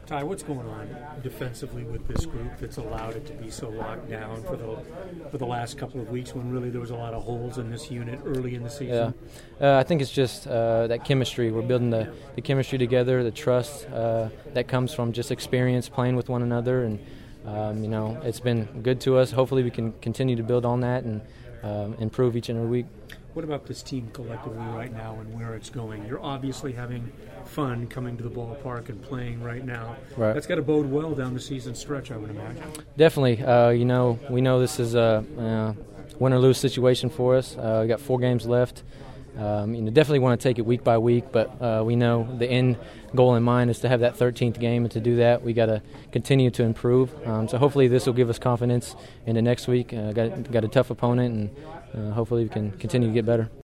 Ty, what's going on defensively with this group that's allowed it to be so locked down for the last couple of weeks when really there was a lot of holes in this unit early in the season? I think it's just that chemistry. We're building the chemistry together, the trust that comes from just experience playing with one another, and it's been good to us. Hopefully we can continue to build on that and improve each and every week. What about this team collectively right now and where it's going? You're obviously having fun coming to the ballpark and playing right now. Right. That's got to bode well down the season stretch, I would imagine. Definitely. We know this is a win or lose situation for us. We got 4 games left. Definitely want to take it week by week, but we know the end goal in mind is to have that 13th game, and to do that, we got to continue to improve. So hopefully this will give us confidence in the next week. Got a tough opponent, and hopefully we can continue to get better.